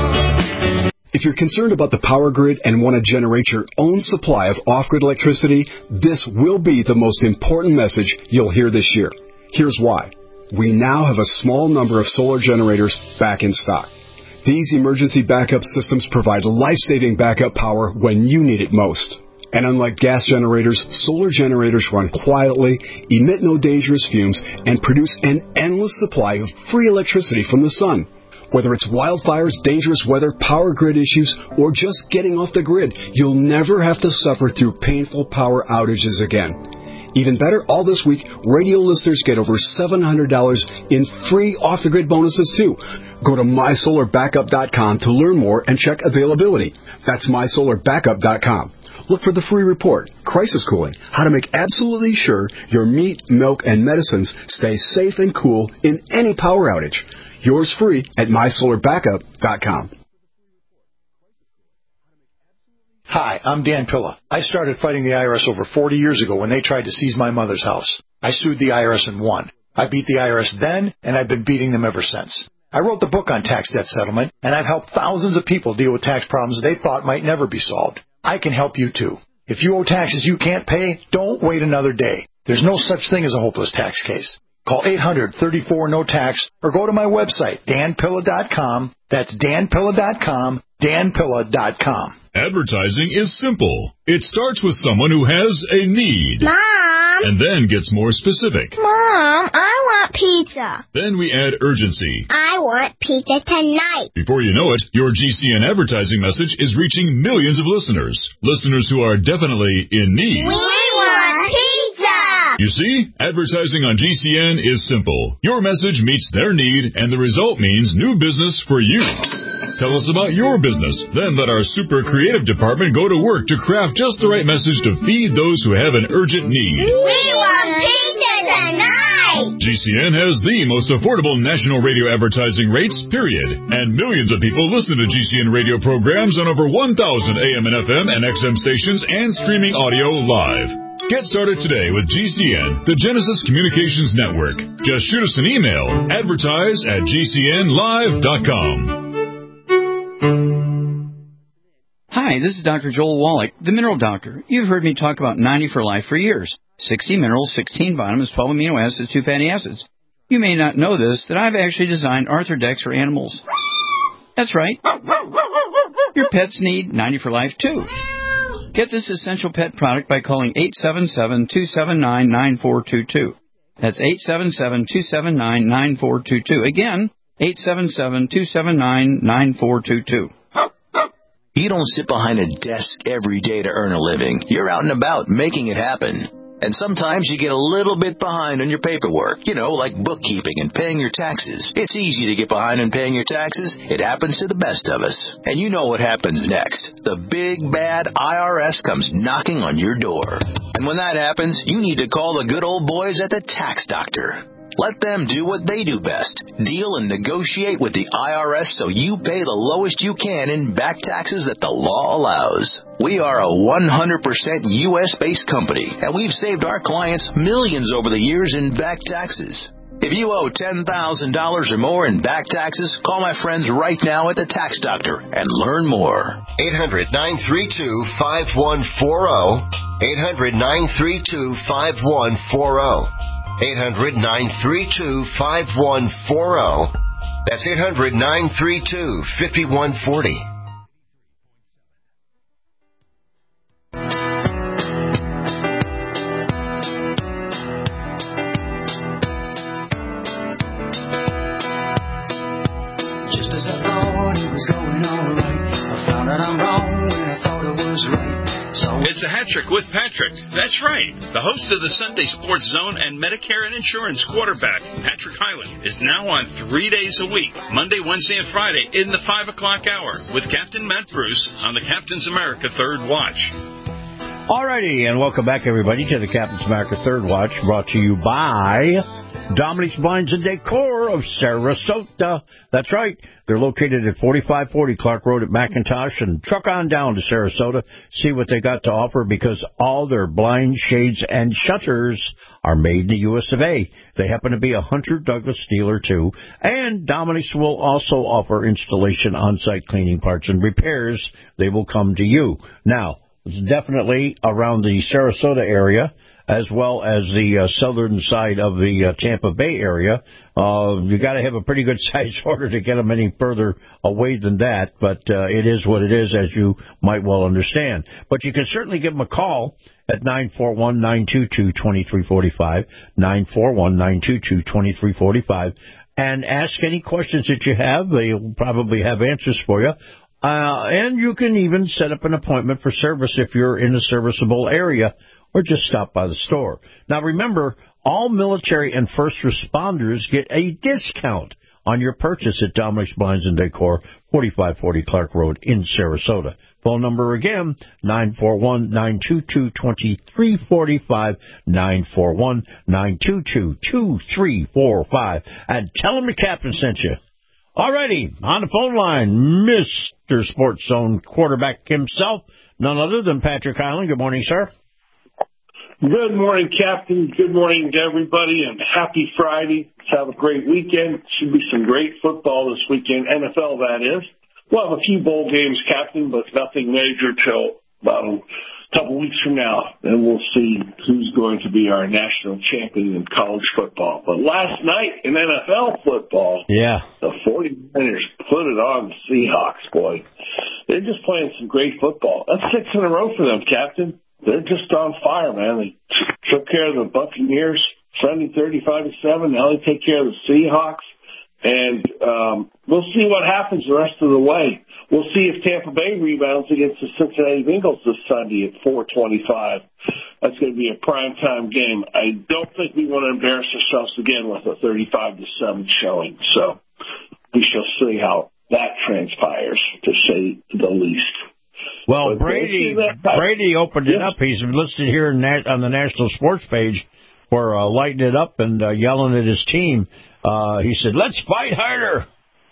If you're concerned about the power grid and want to generate your own supply of off-grid electricity, this will be the most important message you'll hear this year. Here's why. We now have a small number of solar generators back in stock. These emergency backup systems provide life-saving backup power when you need it most. And unlike gas generators, solar generators run quietly, emit no dangerous fumes, and produce an endless supply of free electricity from the sun. Whether it's wildfires, dangerous weather, power grid issues, or just getting off the grid, you'll never have to suffer through painful power outages again. Even better, all this week, radio listeners get over seven hundred dollars in free off-the-grid bonuses, too. Go to my solar backup dot com to learn more and check availability. That's my solar backup dot com. Look for the free report, Crisis Cooling, how to make absolutely sure your meat, milk, and medicines stay safe and cool in any power outage. Yours free at my solar backup dot com. Hi, I'm Dan Pilla. I started fighting the I R S over forty years ago when they tried to seize my mother's house. I sued the I R S and won. I beat the I R S then, and I've been beating them ever since. I wrote the book on tax debt settlement, and I've helped thousands of people deal with tax problems they thought might never be solved. I can help you, too. If you owe taxes you can't pay, don't wait another day. There's no such thing as a hopeless tax case. Call eight hundred, thirty-four, no tax or go to my website, dan pilla dot com. That's dan pilla dot com, dan pilla dot com. Advertising is simple. It starts with someone who has a need. Mom! And then gets more specific. Mom, I want pizza. Then we add urgency. I want pizza tonight. Before you know it, your G C N advertising message is reaching millions of listeners. Listeners who are definitely in need. We want pizza! You see, advertising on G C N is simple. Your message meets their need, and the result means new business for you. Tell us about your business. Then let our super creative department go to work to craft just the right message to feed those who have an urgent need. We want pizza tonight! G C N has the most affordable national radio advertising rates, period. And millions of people listen to G C N radio programs on over one thousand A M and F M and X M stations and streaming audio live. Get started today with G C N, the Genesis Communications Network. Just shoot us an email, advertise at g c n live dot com. Hi, this is Doctor Joel Wallach, the Mineral Doctor. You've heard me talk about ninety for Life for years. sixty minerals, sixteen vitamins, twelve amino acids, two fatty acids. You may not know this, that I've actually designed Arthrodex for animals. That's right. Your pets need ninety for Life, too. Get this essential pet product by calling eight seven seven, two seven nine, nine four two two. That's eight seven seven, two seven nine, nine four two two. Again, eight seven seven, two seven nine, nine four two two. You don't sit behind a desk every day to earn a living. You're out and about making it happen. And sometimes you get a little bit behind on your paperwork, you know, like bookkeeping and paying your taxes. It's easy to get behind on paying your taxes. It happens to the best of us. And you know what happens next. The big, bad I R S comes knocking on your door. And when that happens, you need to call the good old boys at the Tax Doctor. Let them do what they do best. Deal and negotiate with the I R S so you pay the lowest you can in back taxes that the law allows. We are a one hundred percent U S-based company, and we've saved our clients millions over the years in back taxes. If you owe ten thousand dollars or more in back taxes, call my friends right now at the Tax Doctor and learn more. eight hundred, nine three two, five one four zero. eight hundred, nine three two, five one four zero. eight hundred, nine three two, five one four zero. That's eight hundred, nine three two, five one four zero. Just as I thought it was going all right, I found out I'm wrong when I thought it was right. So it's a hat trick with Patrick. That's right. The host of the Sunday Sports Zone and Medicare and Insurance quarterback, Patrick Hyland, is now on three days a week, Monday, Wednesday, and Friday in the five o'clock hour with Captain Matt Bruce on the Captain's America Third Watch. Alrighty, and welcome back, everybody, to the Captain's America Third Watch, brought to you by Dominique's Blinds and Decor of Sarasota. That's right. They're located at forty-five forty Clark Road at McIntosh, and truck on down to Sarasota, see what they got to offer, because all their blinds, shades, and shutters are made in the U S of A. They happen to be a Hunter Douglas dealer, too, and Dominique's will also offer installation, on-site cleaning, parts, and repairs. They will come to you. Now, definitely around the Sarasota area, as well as the uh, southern side of the uh, Tampa Bay area. Uh, you got to have a pretty good size order to get them any further away than that, but uh, it is what it is, as you might well understand. But you can certainly give them a call at nine four one, nine two two, two three four five, nine four one, nine two two, two three four five, and ask any questions that you have. They'll probably have answers for you. Uh, and you can even set up an appointment for service if you're in a serviceable area, or just stop by the store. Now, remember, all military and first responders get a discount on your purchase at Dominique's Blinds and Decor, forty-five forty Clark Road in Sarasota. Phone number again, nine four one, nine two two, two three four five, nine four one, nine two two, two three four five. And tell them the captain sent you. All righty, on the phone line, Mister Sports Zone quarterback himself, none other than Patrick Highland. Good morning, sir. Good morning, Captain. Good morning to everybody, and happy Friday. Let's have a great weekend. Should be some great football this weekend, N F L that is. We'll have a few bowl games, Captain, but nothing major till about a couple weeks from now. Then we'll see who's going to be our national champion in college football. But last night in N F L football, yeah, the forty-niners put it on the Seahawks, boy. They're just playing some great football. That's six in a row for them, Captain. They're just on fire, man. They took care of the Buccaneers Sunday thirty-five to seven. Now they take care of the Seahawks. And um, we'll see what happens the rest of the way. We'll see if Tampa Bay rebounds against the Cincinnati Bengals this Sunday at four twenty-five. That's going to be a primetime game. I don't think we want to embarrass ourselves again with a thirty-five to seven showing. So we shall see how that transpires, to say the least. Well, but Brady Brady opened it yes. up. He's listed here on the National Sports page for uh, lighting it up and uh, yelling at his team. Uh, he said, let's fight harder.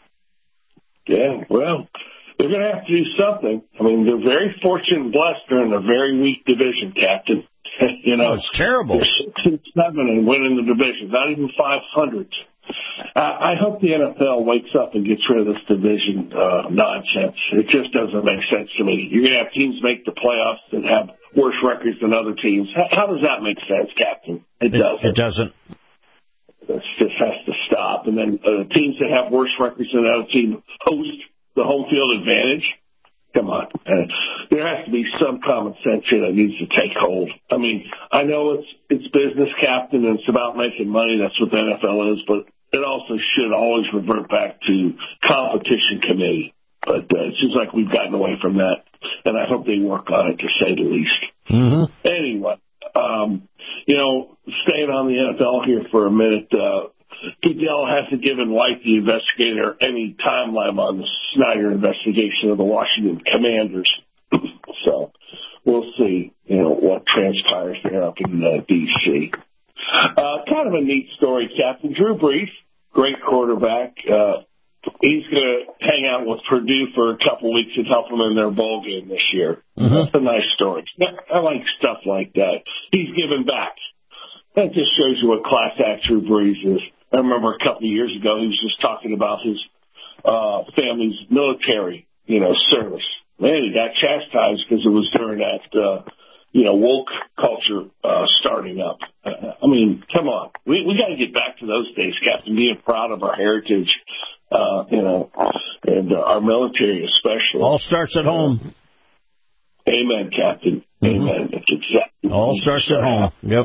Yeah, well, they're going to have to do something. I mean, they're very fortunate and blessed. They're in a very weak division, Captain. you know, oh, it's terrible. They're six and seven and winning the division, not even five hundred. Uh, I hope the N F L wakes up and gets rid of this division uh, nonsense. It just doesn't make sense to me. You're going to have teams make the playoffs and have worse records than other teams. How, how does that make sense, Captain? It, it doesn't. It doesn't. This just has to stop. And then uh, teams that have worse records than the other team host the home field advantage. Come on. Uh, there has to be some common sense here that needs to take hold. I mean, I know it's it's business, Captain, and it's about making money. That's what the N F L is. But it also should always revert back to competition committee. But uh, it seems like we've gotten away from that. And I hope they work on it, to say the least. Mm-hmm. Anyway. Um, you know, staying on the N F L here for a minute, uh, Goodell hasn't given White, the investigator, any timeline on the Snyder investigation of the Washington Commanders. So we'll see, you know, what transpires there up in uh, D C Uh, kind of a neat story, Captain. Drew Brees, great quarterback. Uh, he's going to hang out with Purdue for a couple weeks and help them in their bowl game this year. Mm-hmm. That's a nice story. I like stuff like that. He's giving back. That just shows you what class act Drew Brees is. I remember a couple of years ago, he was just talking about his uh, family's military, you know, service. Man, he got chastised because it was during that, uh, you know, woke culture uh, starting up. Uh, I mean, come on. We we got to get back to those days, Captain, being proud of our heritage, uh, you know, and uh, our military especially. All starts at home. Amen, Captain. Mm-hmm. Amen. That's exactly All starts at home. Yep.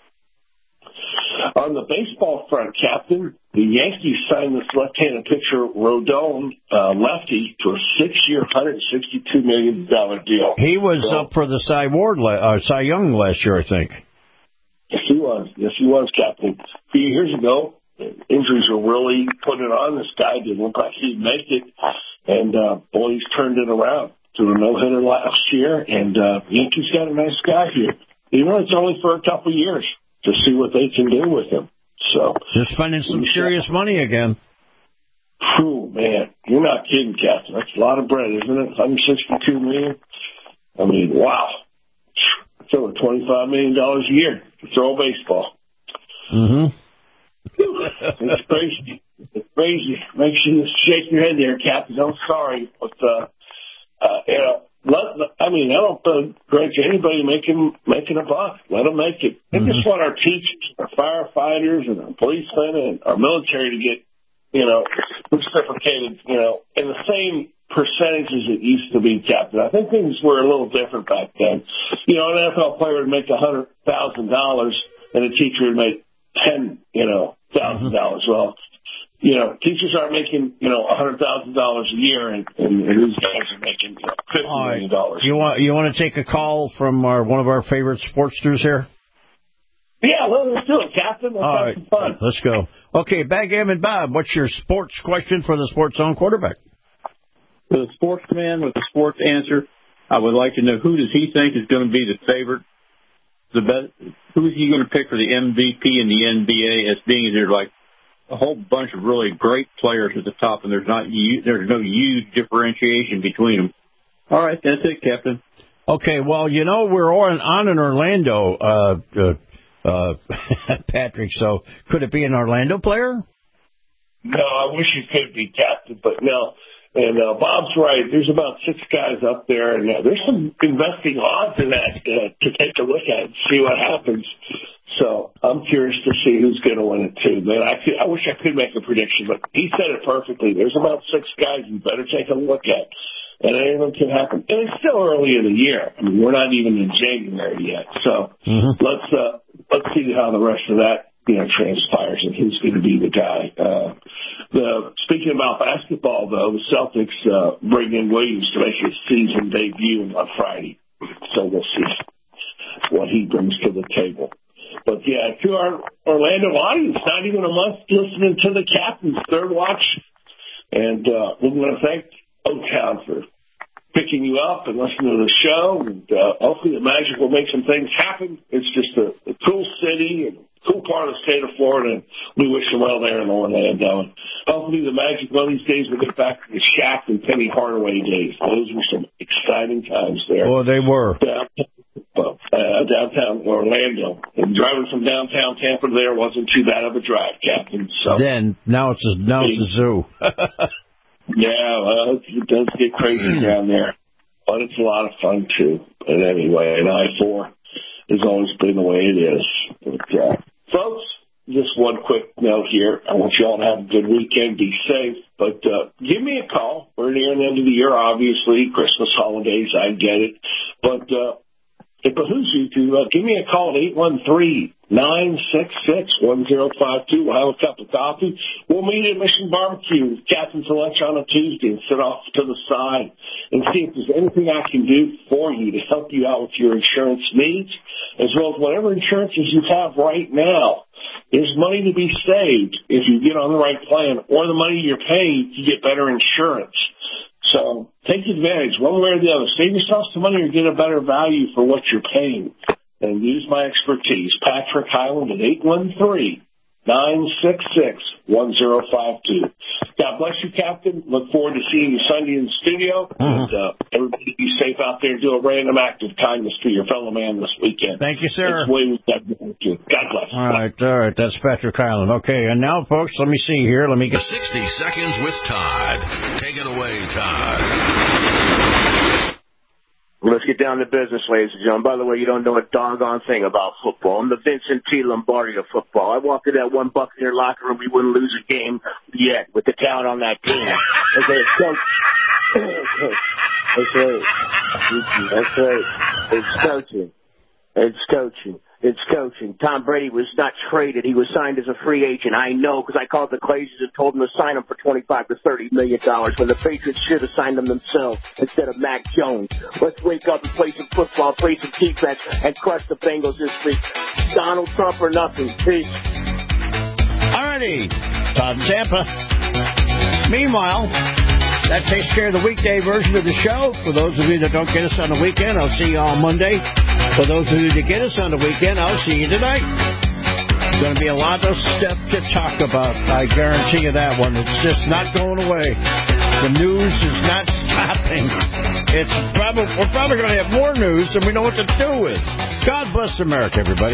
On the baseball front, Captain, the Yankees signed this left-handed pitcher, Rodon, uh, lefty, to a six-year, one hundred sixty-two million dollars deal. He was so, up for the Cy Ward, uh, Cy Young last year, I think. Yes, he was. Yes, he was, Captain. A few years ago, injuries were really putting it on this guy. Didn't look like he'd make it. And, uh, boy, he's turned it around to a no-hitter last year. And uh, Yankees got a nice guy here. Even though it's only for a couple of years, to see what they can do with him. So they're spending some serious money again. Phew, man, you're not kidding, Captain. That's a lot of bread, isn't it? one hundred sixty-two million dollars. I mean, wow. It's over twenty-five million dollars a year to throw a baseball. Mm-hmm. It's crazy. It's crazy. Makes you shake your head there, Captain. I'm sorry, but uh, uh, you know. Let, I mean, I don't begrudge anybody making making a buck. Let them make it. I mm-hmm. just want our teachers, our firefighters, and our policemen, and our military to get, you know, reciprocated, you know, in the same percentages it used to be, Captain. I think things were a little different back then. You know, an N F L player would make a hundred thousand dollars, and a teacher would make ten, you know, thousand dollars. Well, you know, teachers aren't making, you know, a hundred thousand dollars a year, and, and, and these guys are making, you know, fifty million dollars. You want you want to take a call from our, one of our favorite sportsters here? Yeah, well, let's do it, Captain. Let's All have right, some fun. Let's go. Okay, Backgammon Bob, what's your sports question for the Sports Zone quarterback? For the sportsman with the sports answer, I would like to know who does he think is going to be the favorite, the best? Who is he going to pick for the M V P in the N B A as being either like a whole bunch of really great players at the top, and there's not there's no huge differentiation between them. All right, that's it, Captain. Okay, well, you know, we're on, on in Orlando, uh, uh, uh, Patrick, so could it be an Orlando player? No, I wish it could be, Captain, but no. And uh, Bob's right. There's about six guys up there, and uh, there's some investing odds in that uh, to take a look at and see what happens. So I'm curious to see who's going to win it, too. But I, could, I wish I could make a prediction, but he said it perfectly. There's about six guys you better take a look at, and anything can happen. And it's still early in the year. I mean, we're not even in January yet. So mm-hmm. let's uh, let's see how the rest of that you know, transpires and who's going to be the guy. Uh, the, speaking about basketball, though, the Celtics uh, bring in Williams to make his season debut on Friday. So we'll see what he brings to the table. But, yeah, to our Orlando audience, not even a month listening to the Captain's Third Watch. And uh, we want to thank O-Town for picking you up and listening to the show. And uh, hopefully the Magic will make some things happen. It's just a, a cool city and cool part of the state of Florida, and we wish them well there in Orlando. And hopefully the Magic one of these days will get back to the Shaq and Penny Hardaway days. Those were some exciting times there. Well, they were. Downtown, uh, downtown Orlando. And driving from downtown Tampa there wasn't too bad of a drive, Captain. So then, now it's a, now it's a zoo. Yeah, well, it does get crazy down there. But it's a lot of fun, too. But anyway, an I four has always been the way it is. But, uh, folks, just one quick note here. I want you all to have a good weekend. Be safe. But uh, give me a call. We're near the end of the year, obviously. Christmas, holidays, I get it. But uh, it behooves you to uh, give me a call at eight one three, nine six six, one zero five two. We'll have a cup of coffee. We'll meet at Mission Barbecue, Captain's Lunch on a Tuesday, and sit off to the side and see if there's anything I can do for you to help you out with your insurance needs, as well as whatever insurances you have right now. There's money to be saved if you get on the right plan, or the money you're paying to get better insurance. So take advantage one way or the other. Save yourself some money or get a better value for what you're paying. And use my expertise. Patrick Highland at eight one three, nine six six, one zero five two. God bless you, Captain. Look forward to seeing you Sunday in the studio. Mm-hmm. And uh, everybody be safe out there and do a random act of kindness to your fellow man this weekend. Thank you, sir. That's the way we've got to do. God bless. All right, all right. That's Patrick Highland. Okay, and now, folks, let me see here. Let me get sixty seconds with Todd. Take it away, Todd. Let's get down to business, ladies and gentlemen. By the way, you don't know a doggone thing about football. I'm the Vincent T. Lombardi of football. I walked in that one Buccaneer locker room. We wouldn't lose a game yet with the talent on that team. Okay, so, that's right. That's right. It's coaching. It's coaching. It's coaching. Tom Brady was not traded. He was signed as a free agent. I know because I called the Glazers and told them to sign him for twenty-five to thirty million dollars when the Patriots should have signed him themselves instead of Mac Jones. Let's wake up and play some football, play some defense, and crush the Bengals this week. Donald Trump or nothing. Peace. All righty. Todd in Tampa. Meanwhile, that takes care of the weekday version of the show. For those of you that don't get us on the weekend, I'll see you on Monday. For those of you that get us on the weekend, I'll see you tonight. There's going to be a lot of stuff to talk about. I guarantee you that one. It's just not going away. The news is not stopping. It's probably we're probably going to have more news than we know what to do with. God bless America, everybody.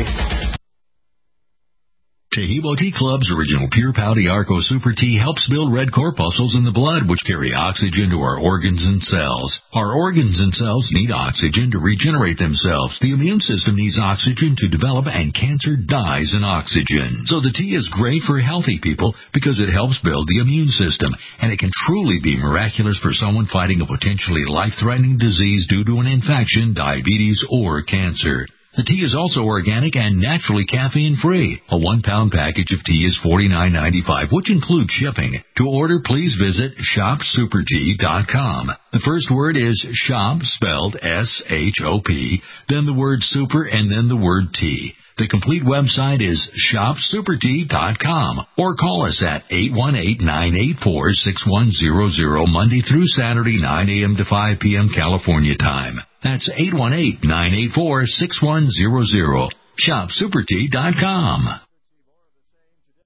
Taheebo Tea Club's original Pure Pouty Arco Super Tea helps build red corpuscles in the blood, which carry oxygen to our organs and cells. Our organs and cells need oxygen to regenerate themselves. The immune system needs oxygen to develop, and cancer dies in oxygen. So the tea is great for healthy people because it helps build the immune system, and it can truly be miraculous for someone fighting a potentially life-threatening disease due to an infection, diabetes, or cancer. The tea is also organic and naturally caffeine-free. A one-pound package of tea is forty-nine ninety-five, which includes shipping. To order, please visit shop super tea dot com. The first word is shop, spelled S H O P, then the word super, and then the word tea. The complete website is shop super tea dot com, or call us at eight one eight, nine eight four, six one zero zero Monday through Saturday, nine a.m. to five p.m. California time. That's eight one eight, nine eight four, six one zero zero. shop super tea dot com.